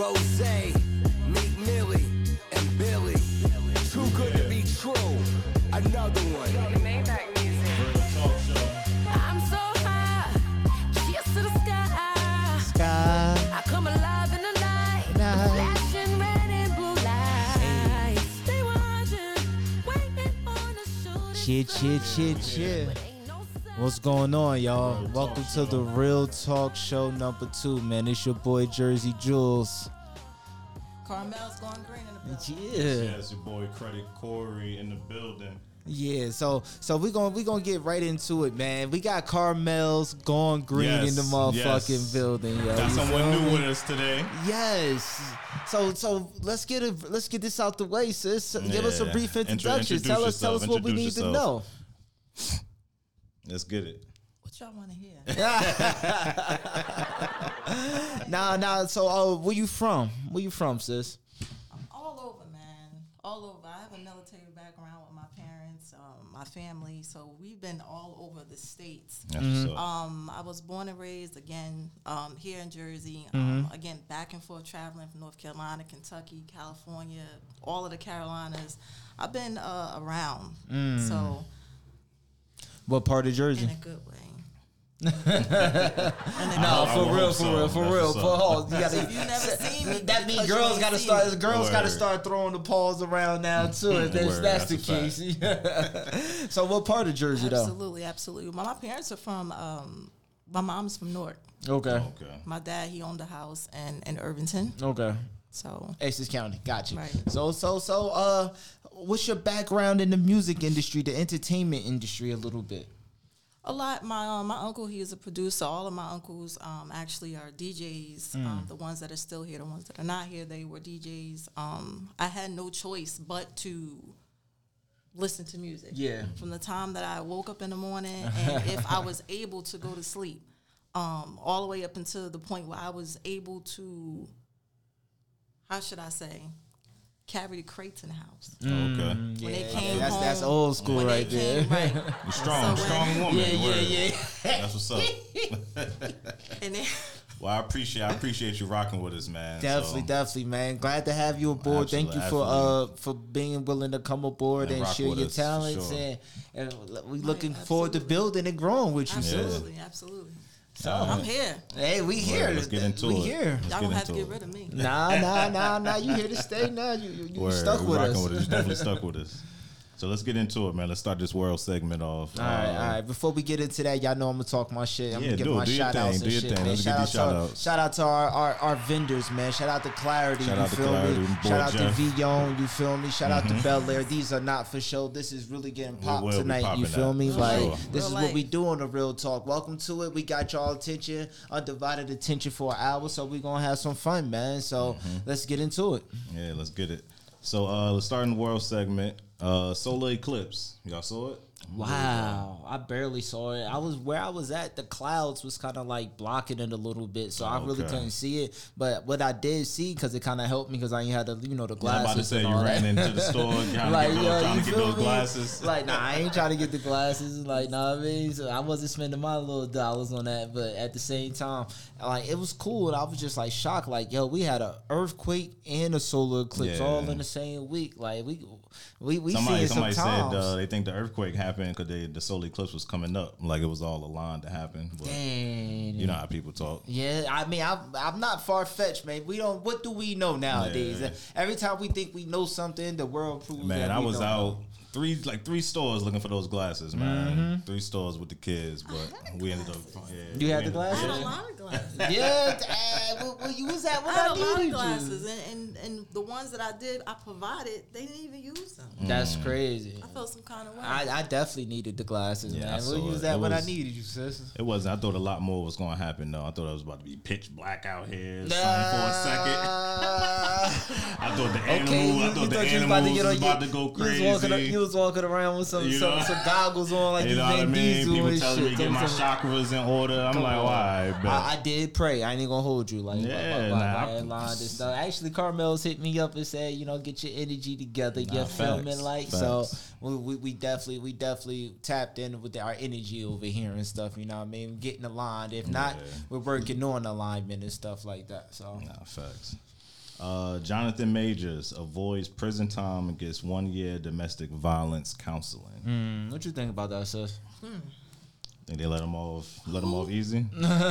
Rose, Meek Millie, and Billy. Too good to be true. Another one. Maybach music. I'm so high, cheers to the sky. Sky. I come alive in the night, flashing red and blue lights. They watching, waiting on the shooting. Cheer. What's going on, y'all? Real Welcome Talk to the Show. Real Talk Show number 2, man. It's your boy Jersey Jules. Carmel's going green in the building. Yeah. Yeah, it's your boy Credit Corey in the building. Yeah, so we gonna get right into it, man. We got Carmel's Gone Green in the Yes, motherfucking yes. building, yo. Got You someone feel new me? with us today. Yes. So let's get this out the way, sis. Give us a Yeah. brief introduction. Introduce Tell us yourself. what we need Introduce to know. Let's get it. What y'all want to hear? Nah. So, where you from? Where you from, sis? All over, man. All over. I have a military background with my parents, my family, so we've been all over the states. That's what's up. I was born and raised again here in Jersey. Again, back and forth traveling from North Carolina, Kentucky, California, all of the Carolinas. I've been around, so What part of Jersey? in a good way. No, I for would real. hope so. For That's real. what's up. Pause. You So if you never seen me, that means because you girls ain't gotta seen start. me. Girls gotta Word. start throwing the paws around now too. If Word, that's the that's a case. So, what part of Jersey though? Absolutely. My parents are from. My mom's from Newark. Okay. Okay. My dad, he owned a house in Irvington. Okay. So Essex County. Gotcha. Right. So, what's your background in the music industry, the entertainment industry, a little bit? a lot. My uncle, he is a producer. All of my uncles actually are DJs. The ones that are still here, the ones that are not here, they were DJs. I had no choice but to listen to music. Yeah. From the time that I woke up in the morning, and if I was able to go to sleep, all the way up until the point where I was able to, how should I say, carry the crates in the house. Okay. When they came home, That's old school when they right there. came, right. You strong, So when- strong woman. Word. Yeah. That's what's up. And then, Well, I appreciate you rocking with us, man. Definitely, man. Glad to have you aboard. Thank you for being willing to come aboard And and rock share with your us, for talents, sure. and we looking forward to absolutely. building and growing with you, sis. absolutely. So I'm here. hey, we here. Let's get into we it. here. Let's Y'all get gonna have to into get it. rid of me. Nah. You here to stay now? You Word. stuck We with rocking us. with us. You definitely stuck with us. So let's get into it, man. Let's start this world segment off. All right. Before we get into that, y'all know I'm gonna talk my shit. I'm gonna give my do your shout outs thing, and do your shit, thing. man. Let's get these shout Shout outs. out to our vendors, man. Shout out to Clarity. Shout you out to feel Clarity, me? boy Shout out Jeff. to Vion. You feel me? Shout out to Bel Air. These are not for show. This is really getting popped will be tonight. You popping feel that, me? for Like sure. this is Real what we life. do on the Real Talk. Welcome to it. We got y'all attention, undivided attention for an hour. So we gonna have some fun, man. So let's get into it. Yeah, let's get it. So let's start in the world segment. Solar eclipse. Y'all saw it? Wow, I barely saw it. I was at, the clouds was kind of like blocking it a little bit, so I really Okay. couldn't see it. But what I did see, because it kind of helped me, because I ain't had the the Yeah, I'm glasses. about to say and you all ran that. into the store trying Like, to yo, you get feel those me? glasses. Like, nah, I ain't trying to get the glasses. Like, nah, I mean, so I wasn't spending my little dollars on that. But at the same time, like, it was cool, and I was just like shocked. Like, yo, we had an earthquake and a solar eclipse Yeah. all in the same week. Like, we Somebody see it said sometimes. they think the earthquake happened because the solar eclipse was coming up, like it was all aligned to happen. But Dang. you know how people talk. Yeah, I mean, I'm not far fetched, man. What do we know nowadays? Yeah. Every time we think we know something, the world proves. Man, that I we was don't out know. three stores looking for those glasses, man. 3 stores with the kids, but we ended up. Yeah, You had we the ended- I had glasses? a lot of glasses. Yeah, where you was at when I I, had a lot of needed glasses, and the ones that I provided, they didn't even use them. you. That's crazy. I felt some kind of way. I definitely needed the glasses, Yeah, I man. Where saw you was it. at It when I was- needed you, sis? It wasn't. I thought a lot more was going to happen, though. I thought it was about to be pitch black out here, something for a second. I thought the animal. I thought the animals was about to go crazy. You was walking around with some You know? some goggles on, like You you know what I Vin mean? Diesel People and telling me shit. to get my Some- chakras in order. I'm like, why? I did pray. I ain't gonna hold you. Like, Yeah, by nah, that line and stuff. Actually, Carmel's hit me up and said, get your energy together. Nah, You're facts, filming like so. facts. We definitely tapped in with our energy over here and stuff. You know what I mean? Getting aligned. If not, Yeah. we're working on alignment and stuff like that. So Nah, facts. Jonathan Majors avoids prison time and gets 1 year domestic violence counseling. What you think about that, sis? Think they let him off easy?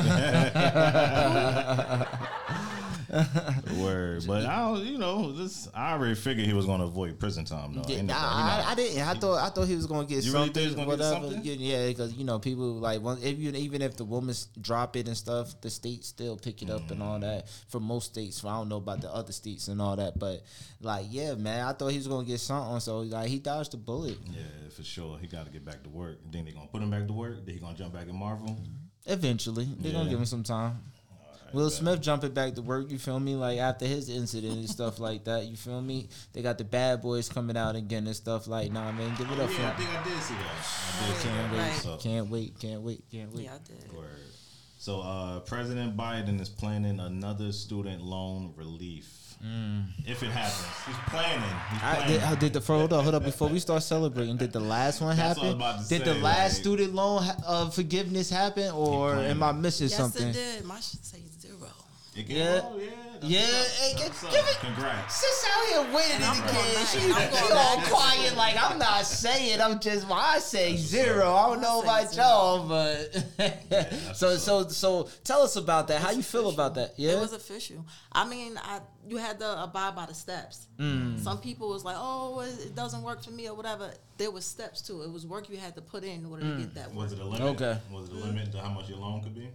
Word, but I don't, I already figured he was going to avoid prison time. though. I didn't. I thought he was going to get You really something. think he was gonna get whatever. something? Yeah, because people like even if the women drop it and stuff, the states still pick it up and all that. For most states, I don't know about the other states and all that, but yeah, man, I thought he was going to get something. So he dodged the bullet. Yeah, for sure. He got to get back to work. You think they're going to put him back to work? Then he going to jump back in Marvel? Eventually, they're gonna give him some time. Will Smith jumping back to work, you feel me? Like after his incident and stuff like that, you feel me? They got the Bad Boys coming out again and stuff like, nah, man, give it up for I him. think I did see that. Can't wait. Can't wait. Yeah, I did. Word. So President Biden is planning another student loan relief. If it happens, he's planning. Did the hold up before we start celebrating? Did the last one That's happen? what I was about to Did the say, last like- student loan forgiveness happen, or planning. am I missing Yes, something? it did. Mine should say 0. It Yeah. oh, yeah. That's Yeah, what's up. hey, That's what's give up. it- Congrats. Sis out here winning And it I'm going again. back. She I'm going all back. quiet like I'm not saying. I'm just I say 0. I don't know I about say y'all, but that's so tell us about that. How you feel about that? Yeah. It was official. I mean, you had to abide by the steps. Some people was like, "Oh, it doesn't work for me" or whatever. There was steps to it. It was work you had to put in order to get that work. Was it a limit? Okay. Was it a limit to how much your loan could be?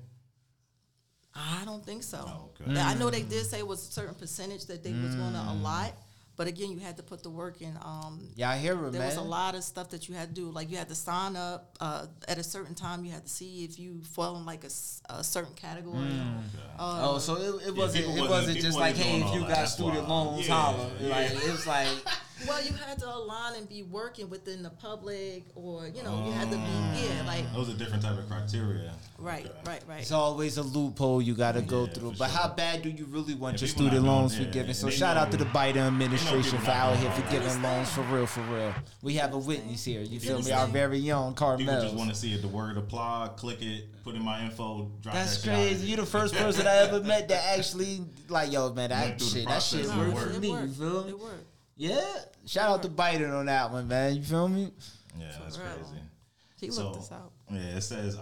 I don't think so. Oh, okay. I know they did say it was a certain percentage that they was going to allot, but again, you had to put the work in. Yeah, I hear it, There man. was a lot of stuff that you had to do. Like you had to sign up at a certain time. You had to see if you fall in like a certain category. So it wasn't people it wasn't- wasn't just people like, wasn't hey, doing if all you that. got That's student why. loans, Yeah, holla. yeah. Like it was like. Well, you had to align and be working within the public, or you had to be like That was a different type of criteria. right. It's always a loophole you got to go Yeah, through. for But sure. how bad do you really want Yeah, your people not student doing- loans yeah, forgiven? and So they shout out to know- the Biden administration people for not out doing here all that. forgiving loans for real, for real. We have a witness here. You feel me? Our very own People just Carmel. want to see if the word apply, click it, put in my info, drop That's that shit out of crazy. it. You the first person I ever met that actually like, yo, man, that Went through the shit process and worked worked. for It me. You worked. feel me? It worked. Yeah. Shout out to Biden on that one, man. You feel me? Yeah, that's For real. crazy. He So, looked this out. Yeah, it says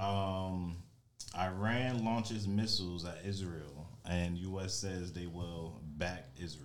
Iran launches missiles at Israel, and U.S. says they will back Israel.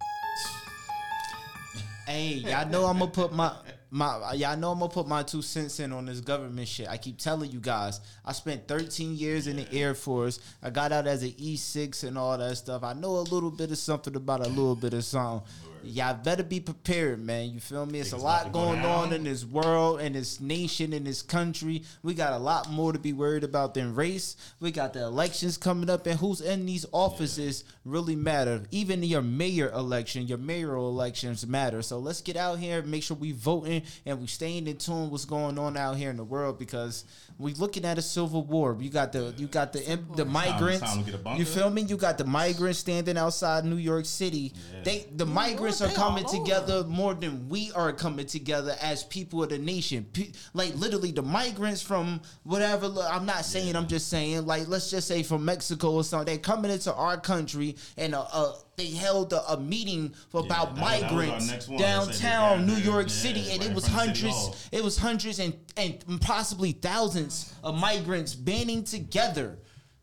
Hey, y'all know I'm gonna put y'all know I'm gonna put my 2 cents in on this government shit. I keep telling you guys, I spent 13 years in the Air Force. I got out as an E6 and all that stuff. I know a little bit of something about a little bit of something. Y'all better be prepared, man. You feel me? It's a it's lot about to go going down. on in this world, in this nation, in this country. We got a lot more to be worried about than race. We got the elections coming up, and who's in these offices really matter. Even your mayor election, your mayoral elections matter. So let's get out here, make sure we voting, and we staying in tune what's going on out here in the world, because we looking at a civil war. You got the migrants. Time to get a bunker. You feel me? You got the migrants standing outside New York City. The migrants are they coming all over. together more than we are coming together as people of the nation. Like literally the migrants from whatever. I'm not saying. I'm just saying. Like let's just say from Mexico or something. They're coming into our country and they held a meeting about that was our migrants next one. They said they downtown New gathered, York yeah, City, and right it in was front of City hundreds. Hall. It was hundreds and possibly thousands of migrants banding together.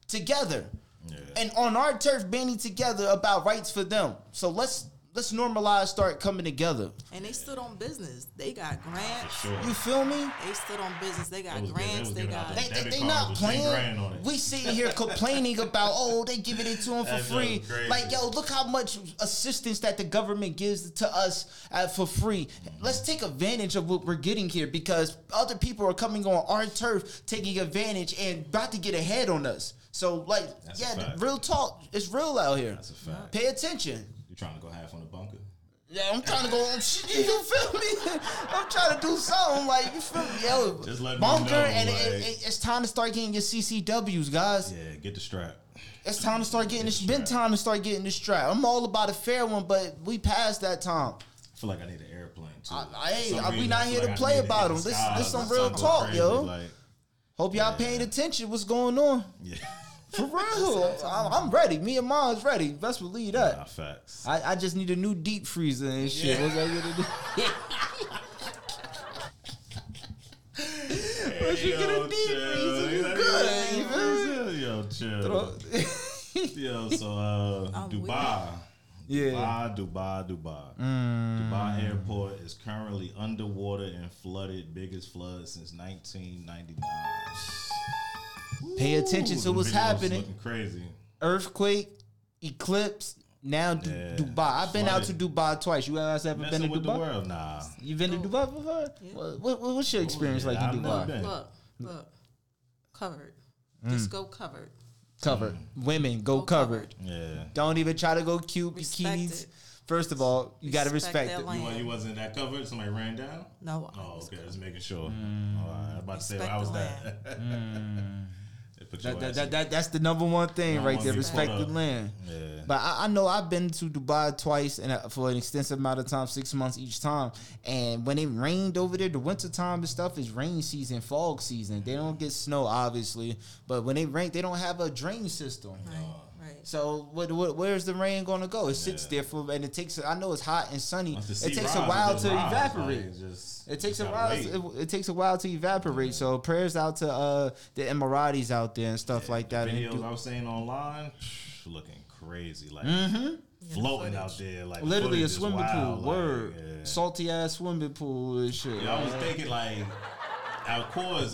And on our turf banding together about rights for them. So let's normalize, start coming together. And they stood on business. They got grants. Sure. You feel me? They stood on business. They got It was good. grants. They was They giving out got. the debit They cards not with 10 grand on playing. it. We sitting here complaining about, they giving it to them for That free. joke crazy. Like, yo, look how much assistance that the government gives to us for free. Let's take advantage of what we're getting here, because other people are coming on our turf, taking advantage and about to get ahead on us. So, like, That's a fact. real talk. It's real out here. That's a fact. Pay attention. You trying to go half on the bunker? Yeah, I'm trying to go. You feel me? I'm trying to do something like, you feel me? Yo, Just let me bunker, know, and like- it's time to start getting your CCWs, guys. Yeah, get the strap. It's time to start getting this. Been time to start getting this strap. I'm all about a fair one, but we passed that time. I feel like I need an airplane too. Hey, For some we reason, not I feel here to like I play need about hit them. the This skies some or real something talk, crazy, yo. like, Hope y'all Yeah. paying attention. What's going on? yeah. For real, I'm ready. Me and Mom's ready. Best believe that. Nah, facts. I just need a new deep freezer and shit. What's I gonna do? Once you get a deep freezer, you good. You feel me? Yo, chill. Yo, so Dubai. Yeah. Dubai. Dubai airport is currently underwater and flooded. Biggest flood since 1999. Pay attention to what's happening. Looking crazy. Earthquake, eclipse. Now Dubai. I've been out to Dubai twice. You guys ever been to with Dubai? The world? Nah. You been to Dubai before? Yeah. What's your experience like in I've never Dubai? been. Look, covered. Just go covered. Covered. Women go covered. Yeah. Don't even try to go cute Respect bikinis. it. First of all, you got to respect their it. land. You wasn't that covered? Somebody ran down? No. Oh, okay. Just making sure. All right. I'm about to say, how was that? They put your ass in- That's the number one thing Number right one there. thing. Respect Hold the up. land. Yeah. But I know I've been to Dubai twice and for an extensive amount of time, 6 months each time. And when it rained over there, the winter time and stuff is rain season, fog season. They don't get snow, obviously. But when they rain, they don't have a drain system. Right. So where's the rain going to go? It sits there and it takes. I know it's hot and sunny. Once the It sea takes a rise, while it to just rise, evaporate. like, just- It takes you a gotta while. wait. It takes a while to evaporate. So prayers out to the Emiratis out there and stuff like that. And Videos I was saying online, looking crazy, like floating out there, like literally footage a is swimming wild, pool. like, Word, yeah. salty ass swimming pool and shit. Yeah, I was thinking like, of course,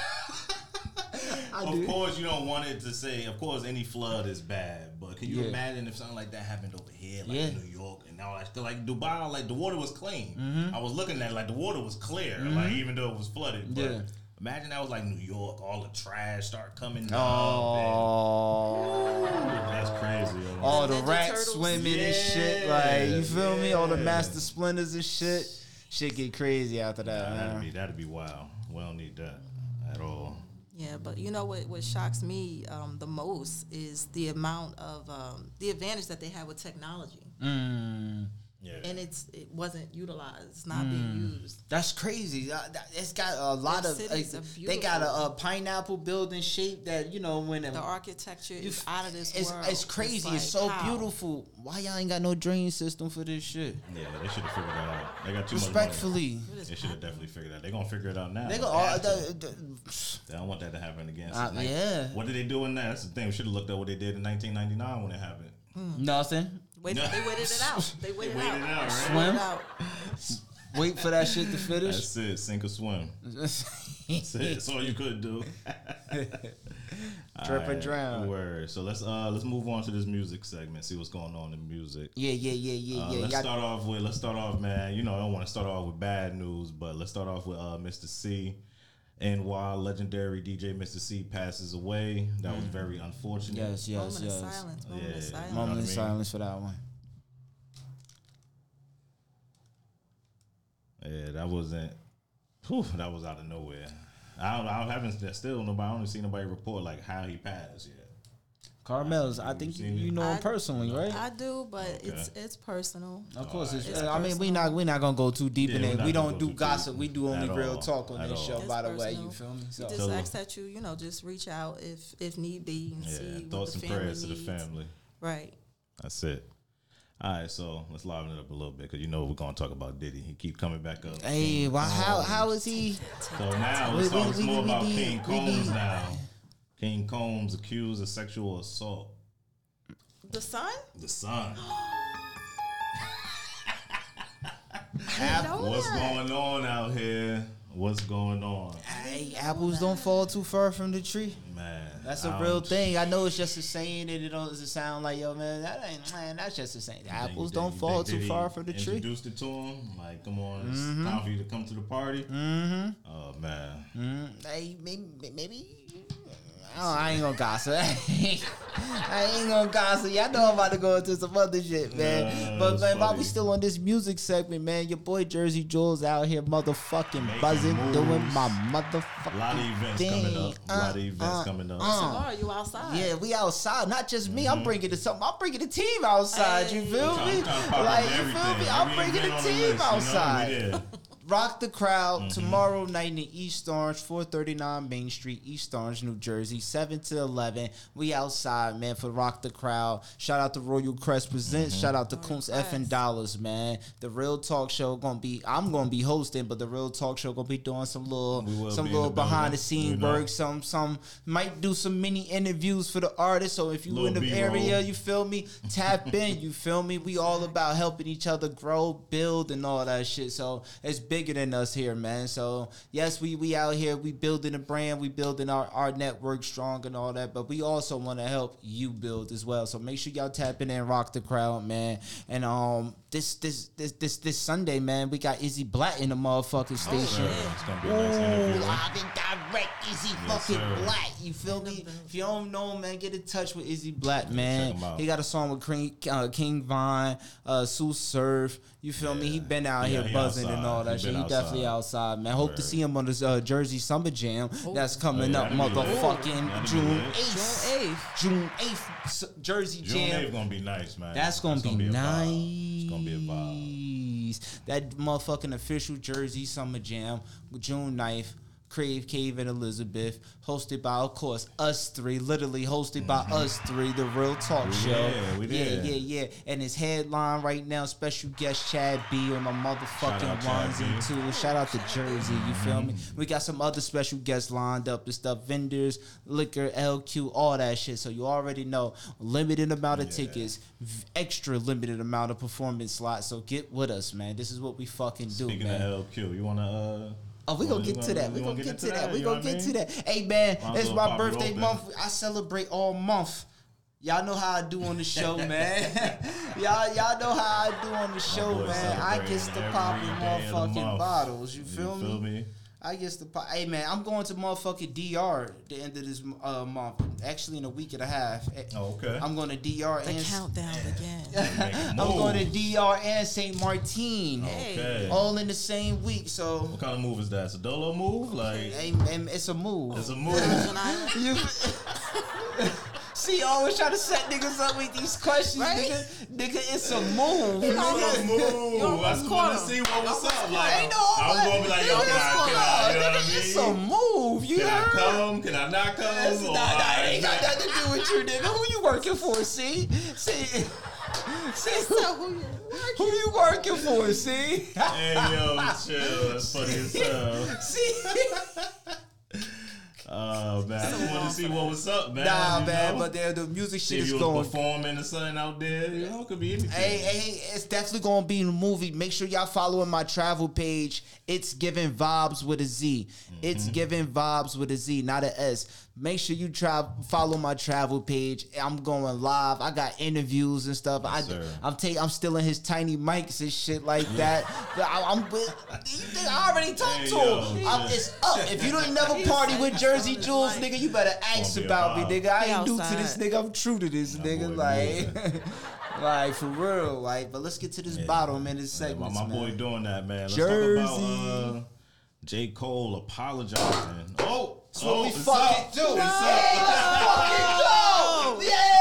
you don't want it to say. Of course, any flood is bad, but can you imagine if something like that happened over here, like in New York, and all that? Like Dubai, like the water was clean. I was looking at it, like the water was clear, like even though it was flooded. But imagine that was like New York, all the trash start coming down. Oh, That's crazy. Yo. all the Ninja rats Turtles. swimming and shit. Like you feel me? All the Master Splinters and shit. Shit get crazy after that. man. That'd be wild. We don't need that at all. Yeah, but you know what shocks me the most is the amount of the advantage that they have with technology, Yeah. and it wasn't utilized. It's not being used. That's crazy. It's got a lot Their of. cities are They got beautiful. a pineapple building shape that when The architecture is It's- out of this it's, world. It's crazy. like, It's so how? beautiful. Why y'all ain't got no drain system for this shit? Yeah, they should have figured that out. They got too much Respectfully, What money. is They should have definitely figured that out. They're gonna figure it out now. they They go. don't want that to happen again. So Yeah. What did they do in that? That's the thing. We should have looked at what they did in 1999 when it happened. Nothing. They waited it out. They waited Waited out. out, right? Waited Swim. out. Wait for that shit to finish. That's it. Sink or swim. That's it. That's all you could do. Trip or drown. Word. So let's move on to this music segment. See what's going on in music. Yeah. Let's start off, man. You know, I don't want to start off with bad news, but let's start off with Mr. C. NY legendary DJ Mr. C passes away. That was very unfortunate. Yes. Moment of silence. Moment of Yeah. silence. Moment of I mean? silence for that one. Yeah, that wasn't. Whew, that was out of nowhere. I haven't still nobody. I don't see nobody report like how he passed yet. Carmel's. I think you know him personally, right? I do, but it's personal. Of course, it's, It's I mean, we not gonna go too deep in Yeah, it. we're We not don't gonna do go too gossip. deep We do only at real all. talk on At this all. show. It's By the way, personal. you feel me? So Just ask that you just reach out if need be and see Yeah, what thoughts the and family prayers to the needs. family. Right. That's it. All right, so let's liven it up a little bit because we're gonna talk about Diddy. He keep coming back up. hey, well, how is he? So now let's talk we more about did- King we Combs did. now. King Combs accused of sexual assault. The son? The son. know What's that. going on out here? What's going on, Hey, apples don't fall too far from the tree. man? That's a real thing. I know it's just a saying that it doesn't sound like, yo, man, that's just a saying. Apples don't fall too far from the tree. Introduced it to him. Like, come on, it's time for you to come to the party. Oh man. Hey, maybe. I ain't gonna gossip. I ain't gonna gossip. Y'all know I'm about to go into some other shit, man. But that's man, while funny. we still on this music segment, man, your boy Jersey Jules out here motherfucking Making buzzing, moves. doing my motherfucking A lot of events thing. coming up. A lot of events coming up. Tomorrow you outside. Yeah, we outside. Not just me. I'm bringing the something. I'm bringing the team outside. You feel I'm me? trying to pop up Like you feel everything. me? I'm Every bringing event the on team list, we outside. there. Rock the Crowd tomorrow night in East Orange, 439 Main Street, East Orange, New Jersey, 7 to 11. We outside, man, for Rock the Crowd. Shout out to Royal Crest Presents. Shout out to Kuntz F and Dollars, man. The Real Talk Show I'm gonna be hosting, but the Real Talk Show gonna be doing some little behind the scene work. Some might do some mini interviews for the artists. So if you in the B-roll. area, you feel me? Tap in, you feel me? We all about helping each other grow, build, and all that shit. So it's bigger than us here, man. So yes, we out here, we building a brand, we building our network strong and all that, but we also want to help you build as well. So make sure y'all tap in and Rock the Crowd, man. And this Sunday, man, we got Izzy Black in the motherfucking station. It's gonna be a nice interview. Live and direct, Izzy fucking Black. You feel me? If you don't know, man, get in touch with Izzy Black, man. Check him out. He got a song with King Von, Sue Surf. You feel me? He been out here buzzing and all that shit. He definitely outside, man. Hope to see him on the Jersey Summer Jam that's coming up, motherfucking June 8th. June 8th, Jersey Jam. June 8th gonna be nice, man. That's gonna be nice. It's gonna be a vibe. That motherfucking official Jersey Summer Jam, June 9th. Crave Cave and Elizabeth, hosted by, of course, us three. Literally hosted by us three, the Real Talk Show. We did. Yeah. And his headline right now, special guest Chad B on my motherfucking ones and twos. Shout out to Jersey, you feel me? We got some other special guests lined up and stuff, vendors, liquor, LQ, all that shit. So you already know, limited amount of tickets, extra limited amount of performance slots. So get with us, man. This is what we fucking do, Speaking man. of LQ, you wanna Oh, we gonna get to that. We gonna get to that. We gonna get to that. Hey, man, it's my birthday month. I celebrate all month. Y'all know how I do on the show, man. y'all know how I do on the show, man. I gets to popping motherfucking bottles. You feel me? I guess hey man, I'm going to motherfucking DR at the end of this month. Actually, in a week and a half. Oh, okay. I'm going to DR The countdown again. I'm going to DR and St. Martin. Okay. All in the same week. So What kind of move is that? It's a dolo move? Like hey, it's a move. it's a move. You see, you always try to set niggas up with these questions, Right? nigga. It's a move. It's a Nigga. move. I just want to see what was up. Like, I know, I'm gonna be like, yo, can I, you know what I mean? It's a move. You Can I heard? come? Can I not come? It's Or not, ain't got nothing to do with you, nigga. Who you working for? See, who you working for? See, Hey, yo, chill. That's funny as hell. see. Oh, man. I just want to see what was up, man. Nah, you man, know? but the music See shit if is you going. was performing or something out there. You know, it could be anything. Hey, it's definitely gonna be in the movie. Make sure y'all following my travel page. It's Giving Vibes with a Z. It's Giving Vibes with a Z, not a S. Make sure you follow my travel page. I'm going live. I got interviews and stuff. Sir. I'm stealing his tiny mics and shit like that. But I already talked Hey, to yo, him. yeah. It's up. If you don't never party with Jersey Jules, nigga, you better ask Gonna be a about me, vibe. nigga. I He ain't new to outside. this, nigga. I'm true to this, nigga. boy Like. Like, for real, like, but let's get to this bottle, man, this Yeah, segment, my man. boy doing that, man. Let's Jersey. talk about J. Cole apologizing. Oh, That's what we it's fucking up. do. It's Hey, up. let's fucking go!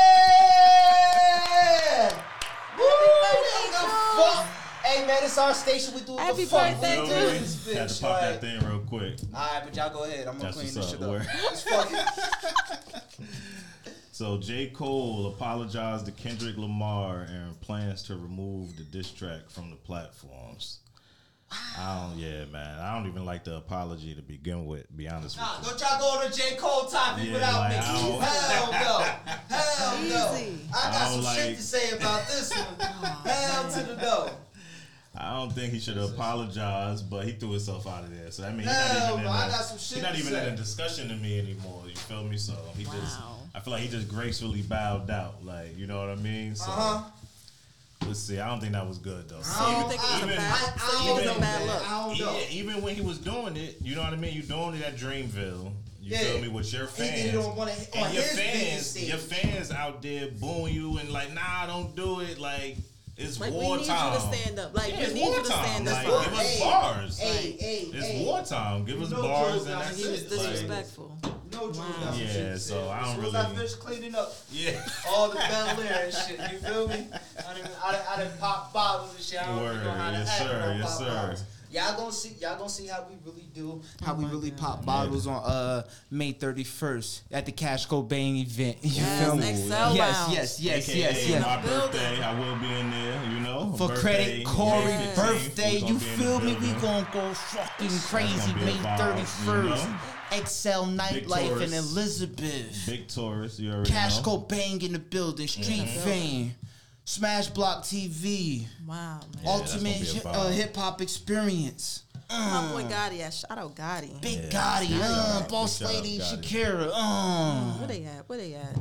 Yeah! Woo! Fuck. Hey, man, it's our station. We do what Happy the fuck birthday, we You know do what I mean? this Had to bitch. pop that Like, thing real quick. alright, but y'all go ahead. I'm gonna That's clean what's this up. shit Word. up. Let's fucking. So J. Cole apologized to Kendrick Lamar and plans to remove the diss track from the platforms. Yeah, man. I don't even like the apology to begin with, be honest with Nah, you. don't y'all go on a J. Cole topic Yeah, without like, me. I don't- Hell no. Hell no. Easy. I got I some don't shit like- to say about this one. Hell to the no. I don't think he should have apologized, but he threw himself out of there. So I mean, Hell no, I got some shit he's not to even say. in a discussion to me anymore. You feel me? So he just, Wow. I feel like he just gracefully bowed out. Like, you know what I mean? So let's see. I don't think that was good though. So you think it was a Even- bad? So you think it was a bad look? I don't know. Yeah, even when he was doing it, you know what I mean? You doing it at Dreamville. You Yeah. feel me? With your He did fans. it on one of- on and your his biggest fans, stage. your fans out there booing you and like, nah, don't do it. Like, it's Like, we wartime. need you to stand up. Like, Yeah, we it's need you to wartime. stand up. Like, for give us. us Hey, bars. Hey, hey, It's hey. wartime. Give us No bars Jules and out that's He was it. Like, disrespectful. No Jules Wow. got some Yeah, shit to so say. I don't As soon as really- I finished cleaning up yeah. all the Bel Air and shit, you feel me? I done pop bottles and shit. I don't Word. even know how to Yes, act sir. no Yes, pop sir. bottles. Y'all gonna see how we really do, how we really pop bottles on May 31st at the Cash Cobain event. You feel me? Excel Lounge. Yes. My birthday, I will be in there. You know, For birthday, credit Corey May 15th, birthday, we gonna you be in feel the me? We building. gonna go fucking crazy gonna be a May vibe, 31st. you know? Excel Nightlife in Taurus. Elizabeth. Big Taurus, you already Cash know. Cobain in the building. Street Fame. Smash Block TV. Wow, man. Ultimate that's gonna be a vibe. hip hop experience. My boy Gotti, shout out Gotti. Big Gotti. Boss Shout out Lady Gotti. Shakira. Where they at? Where they at?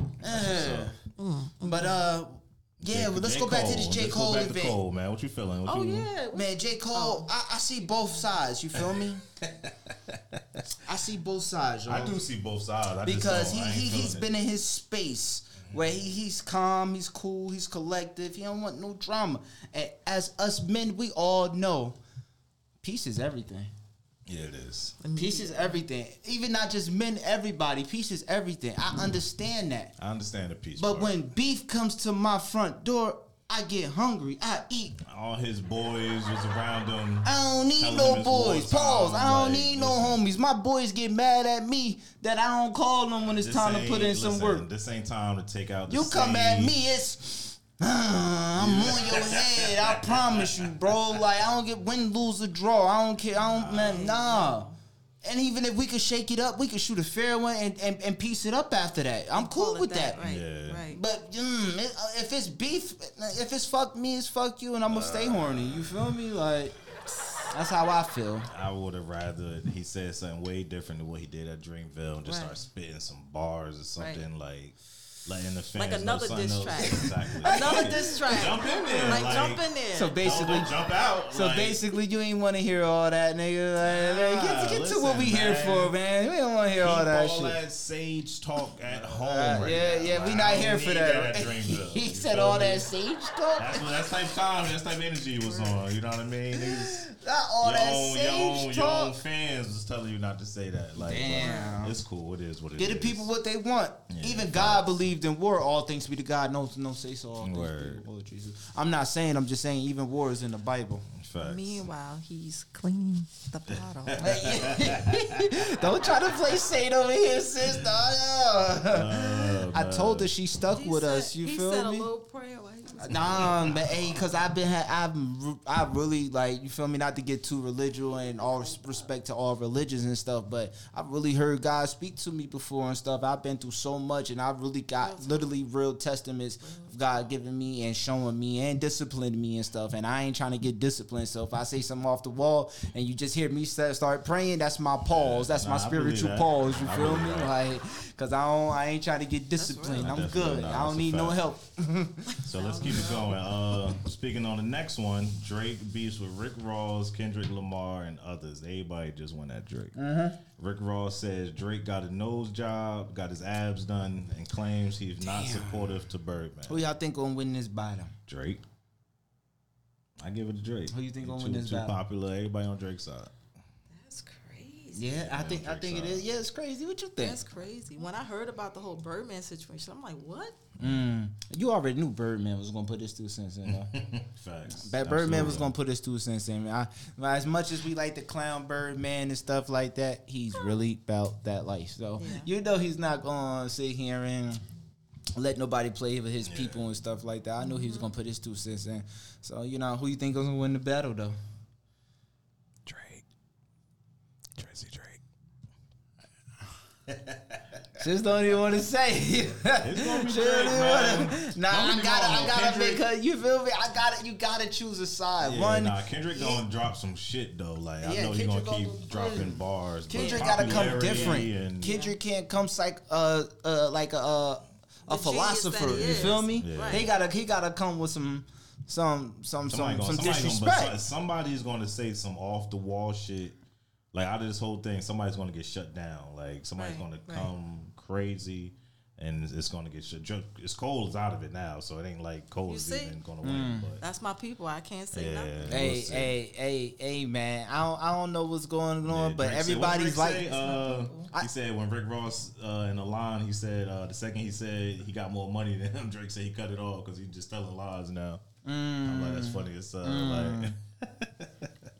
But yeah, well, let's J. go back to Cole. this J. Let's go Cole back to event. Cole, man. What you feeling? What Oh you, yeah. Man, J. Cole, I see both sides. You feel me? I see both sides, yo. I do see both sides. I Because just don't, I ain't he's feeling been in his space where he's calm, he's cool, he's collective. He don't want no drama. And as us men, we all know, peace is everything. it. Yeah, it is. Peace is everything. Even not just men, everybody. Peace is everything. I understand that. I understand the peace But part. when beef comes to my front door, I get hungry. I eat. all his boys was around him. I don't need telling no him it's boys. wartime, Pause. I don't like, need no listen. homies. My boys get mad at me that I don't call them when it's This time to ain't- put in some listen, work. This ain't time to take out the You come at sage. me, it's I'm on your head. I promise you, bro. Like I don't get win, lose, or draw. I don't care. I don't, man. Nah. And even if we could shake it up, we could shoot a fair one and piece it up after that. I'm cool Call it with that. Right. Yeah. Right. But if it's beef, if it's fuck me, it's fuck you, and I'm gonna stay horny. You feel me? Like that's how I feel. I would have rather he said something way different than what he did at Dreamville and just Right. start spitting some bars or something like letting the fans Like know another something diss else. track. Exactly. Another diss track. Jump in there. Like jump in there. So basically, Don't jump out. so like, basically, you ain't want to hear all that, nigga. Like, get to what we listen, here man. for, man. We don't want to hear all keep that all shit. that sage talk at home. Right Yeah, now. we Like, not I here don't for need that. at Dreamville. He You said feel all me? that sage talk. That's type of time. That's type of energy you was on. You know what I mean? Niggas, Not all that your sage own talk. fans was telling you not to say that. Like, Damn. it's cool. It is what it is. Get the people what they want. Yeah, Even facts. God believed in war. All things be to God. No say so. All things Word. be to Lord Jesus. I'm not saying. I'm just saying. Even war is in the Bible. Facts. Meanwhile, he's cleaning the bottle. Don't try to play Saint over here, sis. I told her she stuck He with said- us. You he feel said me? a little prayer while he was Nah, but hey, cause I really like, you feel me, not to get too religious and all respect to all religions and stuff, but I've really heard God speak to me before and stuff. I've been through so much, and I've really got literally real testaments of God giving me and showing me and disciplining me and stuff. And I ain't trying to get disciplined. So if I say something off the wall and you just hear me start praying, that's my pause. That's my Nah, I believe spiritual that. pause. You I feel believe me? that. Like, cause I ain't trying to get disciplined. real. I'm Definitely good. not. I don't That's a need no fact. help. So let's keep it going. Speaking on the next one, Drake beefs with Rick Ross, Kendrick Lamar, and others. Everybody just went at Drake. Rick Ross says Drake got a nose job, got his abs done, and claims he's not supportive to Birdman. Who y'all think gonna win this battle? Drake. I give it to Drake. Who you think gonna Too- win this Too battle? popular. Everybody on Drake's side. That's crazy. Yeah, I think it is. Yeah, it's crazy. What you think? That's crazy. When I heard about the whole Birdman situation, I'm like, what? You already knew Birdman was gonna put his 2 cents in there. Facts. Birdman was Absolutely. gonna put his 2 cents in. As much as we like to clown Birdman and stuff like that, he's really about that life. So Yeah. you know he's not gonna sit here and let nobody play with his people and stuff like that. I knew he was gonna put his 2 cents in. So you know who you think gonna win the battle though? Drake. Tracy Drake. Just don't even want to say. It's gonna be Just Drake, don't even man. wanna- Nah, Don't I get me gotta wrong, Kendrick- because you feel me. You gotta choose a side. Yeah, One, Kendrick gonna drop some shit though. Like I Yeah, know he gonna Kendrick keep gonna- dropping bars. but Kendrick gotta come popularity different. and- Kendrick can't come like a The genius philosopher. that he You feel is. me? Yeah. Right. He gotta come with some disrespect. But somebody's gonna say some off the wall shit. Like out of this whole thing, somebody's gonna get shut down. Like somebody's Right, gonna right. come crazy, and it's gonna get shut. It's Cole is out of it now, so it ain't like Cole is You see? even gonna win. But That's my people. I can't say nothing. yeah, we'll see. Hey, man. I don't know what's going on, Yeah, but Drake said- everybody's what like, Drake say? He said when Rick Ross in the line, he said the second he said he got more money than him, Drake said he cut it off because he's just telling lies now. I'm like, that's funny as like.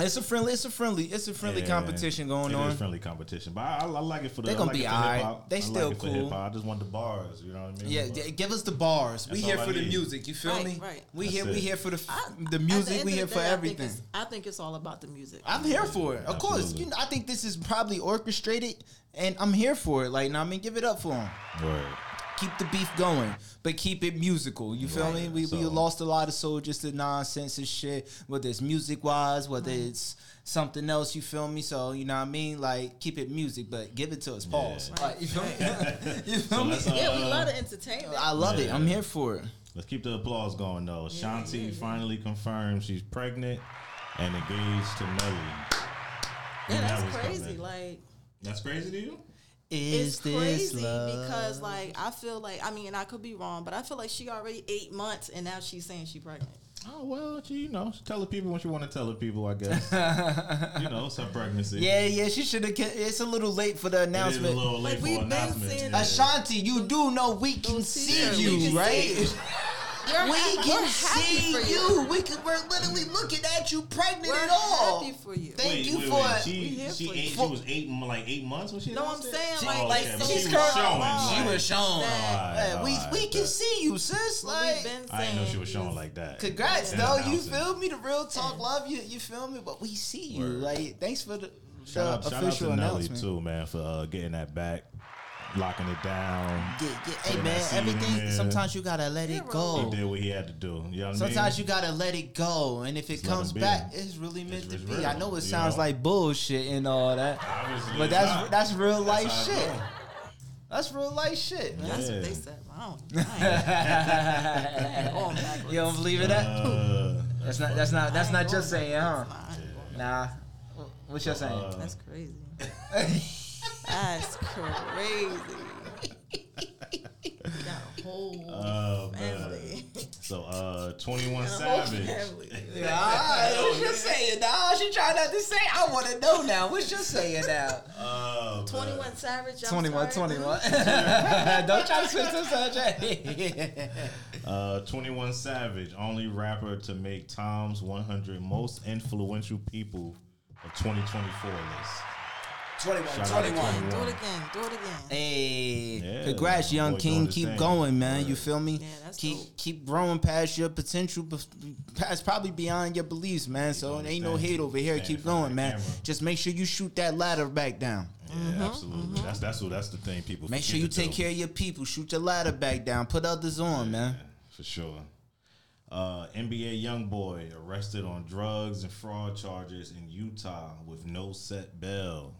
It's a friendly competition going on. It is friendly competition, but I like it for the. They're gonna be alright. Hip-hop. They I still like it for cool. hip-hop. I just want the bars. You know what I mean? Yeah, give us the bars. We That's here all for I the need. music. You feel Right, me? right. We That's it. here for the At the music. end We of here the for day, everything. I think it's all about the music. I'm here for it. Of course, Absolutely. I think this is probably orchestrated, and I'm here for it. Like, I mean, give it up for him. Word. Keep the beef going, but keep it musical. You feel me? We So- lost a lot of soldiers to nonsense and shit, whether it's music wise, whether it's something else. You feel me? So you know what I mean? Like, keep it music, but give it to us. Pause. Yeah. Like, you feel me? You feel So me? let's, Yeah, we love the entertainment. I love it. Yeah. I'm here for it. Let's keep the applause going though. Shanti finally confirmed she's pregnant and engaged to Melly. Yeah, That that's was crazy. coming. Like, That's crazy to you? Is it's this crazy love? because, like, I feel like, I mean, and I could be wrong, but I feel like she already 8 months and now she's saying she's pregnant. Oh well, she tell the people what you want to tell the people, I guess. It's her pregnancy. Yeah. She should have. It's a little late for the It is a announcement. little late Like, for we've been announcement. seeing- Yeah. Ashanti, you do know we can Those see t-shirts, you, we can right? see you. We can we're happy see for you. We're literally looking at you pregnant We're and all. happy for you. Thank you for it. She here she for ate, you. she was 8 months when she No, I'm announced it? saying, She- like, okay, but she's she was current. showing. She like- was showing. That- Alright, We can see you, sis. What Like, we've been I didn't know she saying was showing is- like that. congrats, Yeah. though. You Announcing. feel me? The real talk, love you. You feel me? But we see you. Word. Like, thanks for the Shout out official to Nelly announcement. too, man, for getting that back, locking it down. Yeah. Hey Putting man, that seed in everything. there. Sometimes you gotta let it He go. did what he had to do. You know what Sometimes I mean? you gotta let it go, and if it Just let comes it be. back, it's really meant to It's be. real, I know it you sounds know? like bullshit and all that, Obviously but it's not. that's real life how it shit. go. That's real life shit, man. That's Yeah. what they said. I ain't going backwards. You don't believe in that? That's not just saying, huh? Nah, Nah. What's your saying? that's crazy. That's crazy. You got a whole family. So 21 Got a whole Savage. family. What's your saying, dog? She trying not to say. I want to know now. What's your saying now? 21 Savage. I'm 21. sorry. Don't try to switch the subject. 21 Savage, only rapper to make Tom's 100 most influential people of 2024 list. 21. Shout out to 21. Do it again. Do it again. Hey, Yeah, congrats, young boy king. doing his Keep thing. going, man. Word. You feel me? Yeah, that's keep dope. keep growing past your potential, past probably beyond your beliefs, man. So doing it ain't his no thing. hate over here. Standing Keep in front of going, the man. camera. Just make sure you shoot that ladder back down. Yeah, absolutely. That's the thing people Make sure forget you to take do. care of your people. Shoot your ladder back down. Put others on, man. For sure. NBA YoungBoy arrested on drugs and fraud charges in Utah with no set bail.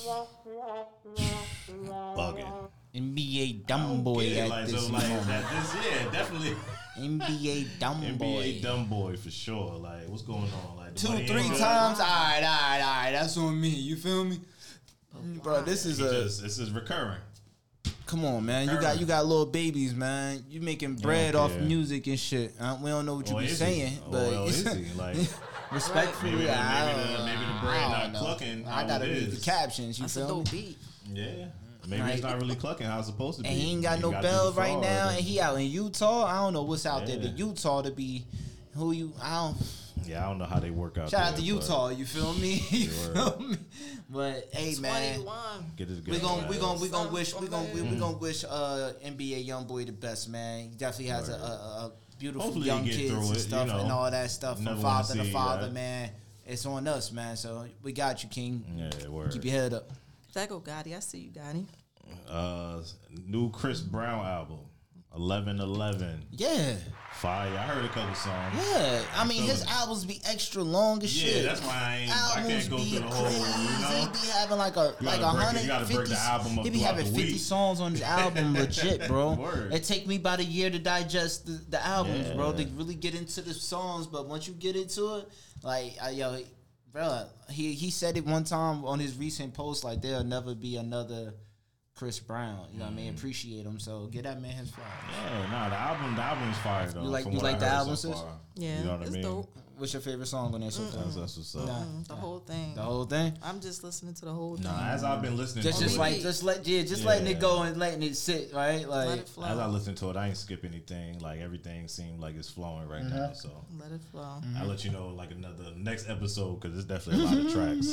Bugging. NBA dumb boy Yeah, at like, this so, like, moment. yeah, definitely. NBA dumb NBA boy. dumb boy for sure. Like, what's going on? Like, the 2, money 3 ain't good. times. All right. That's on me. You feel me? Bro, this is This is recurring. come on, man. You got little babies, man. You making bread don't off care. music and shit. We don't know what you Or be is he? saying, Or but well, is he? Like, respectfully, maybe the I bread don't not know. clucking. I how gotta it read is. the captions. You That's a feel me? dope beat. Yeah. Maybe Like- it's not really clucking how it's supposed to be. And he ain't got You no gotta do bell the right fraud. now, and he out in Utah. I don't know what's out there, Yeah. but Utah to be who you. I don't. Yeah, I don't know how they work out. Shout out there, to Utah. You feel me? You Word. feel me? But hey, man. 21. but Get his We gon' Something wish from there. we gonna wish NBA YoungBoy the best, man. He definitely has a beautiful Hopefully young he get kids through and it, stuff you know. and all that stuff from Never wanna father to see father, that. man. It's on us, man. So we got you, King. Yeah, word. Keep your head up. There go Gotti. I see you, Gotti. New Chris Brown album, 11:11. Yeah, Fire. I heard a couple songs. yeah. I mean, his feeling it. albums be extra long as Yeah, shit. that's why I Albums can't go be through the whole. crazy. You know, He be having like a You like gotta break it. You gotta 150. break the album up He be throughout having the 50 week. songs on his album, legit, bro. Word. It take me about a year to digest the albums, bro, to Yeah. really get into the songs. But once you get into it, like bro, he said it one time on his recent post, like there'll never be another Chris Brown. You know what I mean? Appreciate him. So get that man his flowers. Yeah, nah, the album is fire though. You like- from you what I like the heard album, so sis? far. Yeah, you know what it's I mean. dope. What's your favorite song on there so far? That's what's up. The whole thing. The whole thing. I'm just listening to the whole thing. Nah, as I've been listening Just to it, letting it go and letting it sit, right? Let Like, it flow. as I listen to it, I ain't skip anything. Like everything seemed like it's flowing right now. So Let it flow. I'll let you know like another next episode because there's definitely a lot of tracks.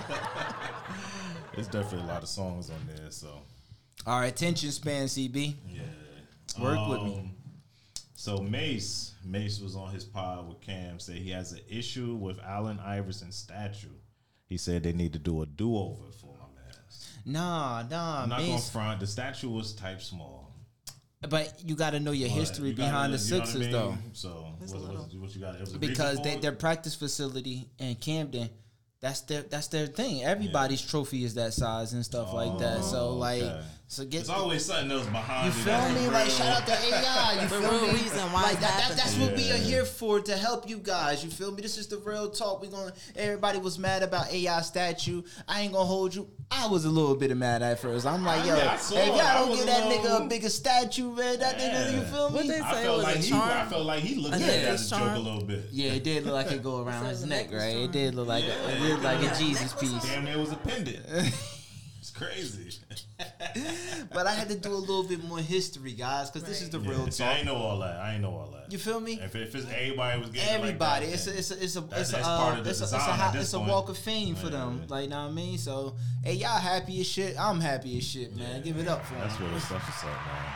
There's definitely a lot of songs on there. So our attention span, CB. yeah, Work with me. So Mace was on his pod with Cam. Said he has an issue with Allen Iverson's statue. He said they need to do a do-over for my man. Nah, I'm not gonna Mace. front. The statue was type small. But you got to know your But history you gotta- behind the you know what I Sixers, mean? though. So It's what little. you got? It was a Because reason for it? their practice facility in Camden, that's their thing. Everybody's trophy is that size and stuff like that. So like, okay. so get. There's always something else behind You it. feel that's me? real. Like shout out to AI. You The feel real me? reason why Like it's that's happening. what we are Yeah. here for, to help you guys. You feel me? This is the real talk. Everybody was mad about AI statue. I ain't gonna hold you. I was a little bit mad at first. I'm like, yo, Yeah, I if saw y'all it. I don't was get a that little- nigga a bigger statue, man, that nigga, you feel What me? they I say felt was like a he. charm. I felt like he looked I at think it as it's a joke a charm. little bit. Yeah, it did look like it go around It his says a neck, necklace right? It charm. did look like it did like a Jesus piece. Damn, there was a pendant. It's crazy. But I had to do a little bit more history, guys, because this is the real See, I talk. ain't know all that. You feel me? If it's everybody was getting Everybody, like that, it's part of the design at this it's a point. walk of fame for Yeah, them. yeah. Like, know what I mean? So, hey, y'all happy as shit. I'm happy as shit, man. Yeah. Give it up for That's him. what what's up, man.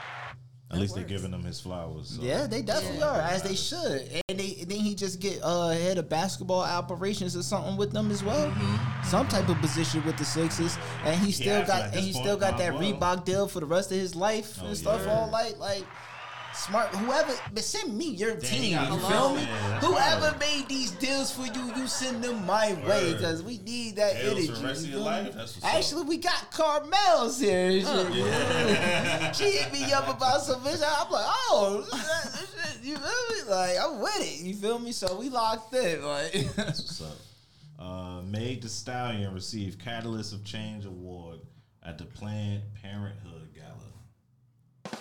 At least they giving him his flowers. So. Yeah, they definitely are, as they should. And then he just get head of basketball operations or something with them as well. Some type of position with the Sixers, and he still have to got at this point, that might well. Reebok deal for the rest of his life Oh, and stuff. yeah. All like smart. Whoever, but send me your Damn, team. he got You the feel phone. me? Yeah, that's Whoever fine. made these deals for you, you send them my way Word. because we need that Deals energy. for the rest of you your feel me? life? That's what's up. Actually, we got Carmel's here. And shit. She hit me up about some bitch. I'm like, oh, you feel me? Like, I'm with it. You feel me? So we locked in. Like, That's what's up. Meg Thee Stallion received Catalyst of Change Award at the Planned Parenthood Gala.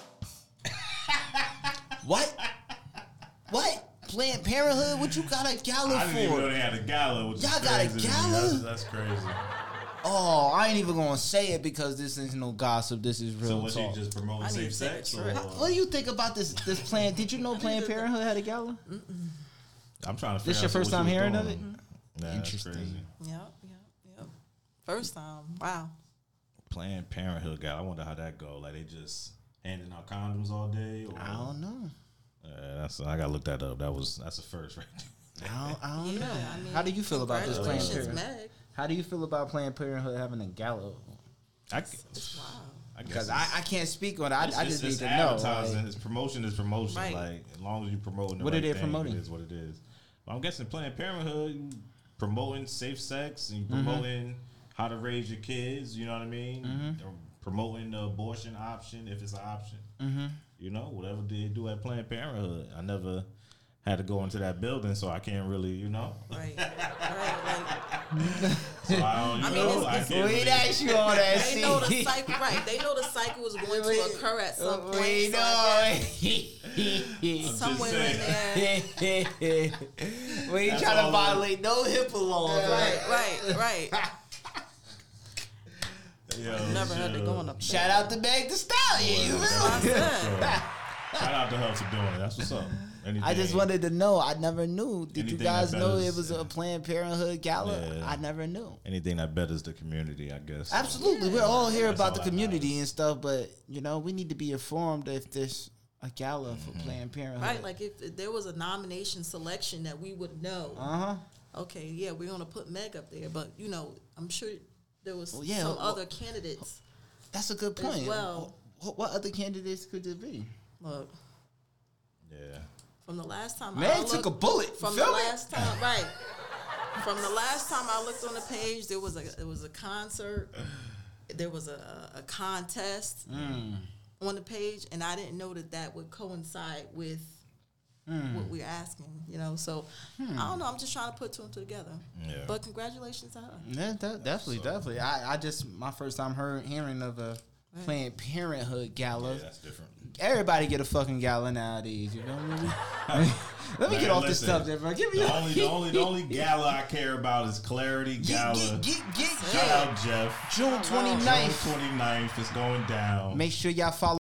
what? What? Planned Parenthood? What you got a gala I didn't even know for? they had a gala. Which is Y'all got a crazy to me. gala? That's crazy. Oh, I ain't even gonna say it because this is no gossip. This is real So was she talk. just promoting I safe need to take a sex? trip. Or? What do you think about this plan? Did you know Planned Parenthood had a gala? I'm trying to figure This your out first what time she was hearing of doing. it? Nah, Interesting. That's crazy. Yep. First time. Wow. Planned Parenthood Gala. I wonder how that go. Like they just handing out condoms all day? Or, I don't know. I gotta look that up. That's a first, right? I don't know. I mean, How do you feel about this Planned congratulations, Parenthood? Meg. How do you feel about Planned Parenthood having a gala? I Wow. guess Because I can't speak on it. I just need it's to know. advertising. Like, It's promotion is promotion. Right. Like as long as you promoting the What are right they thing, promoting? It is what it is. Well, I'm guessing Planned Parenthood you promoting safe sex and you promoting how to raise your kids. You know what I mean? Or promoting the abortion option if it's an option. You know, whatever they do at Planned Parenthood. I never had to go into that building, so I can't really, you know. Right. Like, So I don't, you I mean, know, it's- I it's- can't we really. ask you on that they know the shit. cycle. Right. They know the cycle is going to occur at some point. We so I know. guess somewhere in there. We ain't That's trying to all violate no HIPAA laws. Right. Yo, Never had to go in a Shout out to Meg Thee Stallion. You feel me? Shout out to her for doing it. That's what's up. Anything, I just wanted to know. I never knew. Did you Anything guys that know betters- it was a Planned Parenthood gala? Yeah. I never knew. anything that betters the community, I guess. Absolutely, we're all here That's about all the that community matters. and stuff, but you know we need to be informed if there's a gala for Planned Parenthood. Right. Like if there was a nomination selection that we would know. Okay, yeah, we're gonna put Meg up there, but you know, I'm sure there was Well, yeah, some well- other candidates. That's a good point. well. What other candidates could there be? Look, Yeah. from the last time Man I took looked, a bullet. from Feel the me? last time, right? From the last time I looked on the page, there was a concert, there was a contest on the page, and I didn't know that would coincide with what we're asking. You know, so I don't know. I'm just trying to put two and two together. Yeah. But congratulations to her. Yeah, definitely. I just my first time hearing of a Planned Parenthood gala. Yeah, that's different. everybody get a fucking gala nowadays. You know what I mean? Let me get off this subject, bro. Give me the only gala I care about is Clarity Gala. Shout out Jeff. June 29th. June 29th is going down. Make sure y'all follow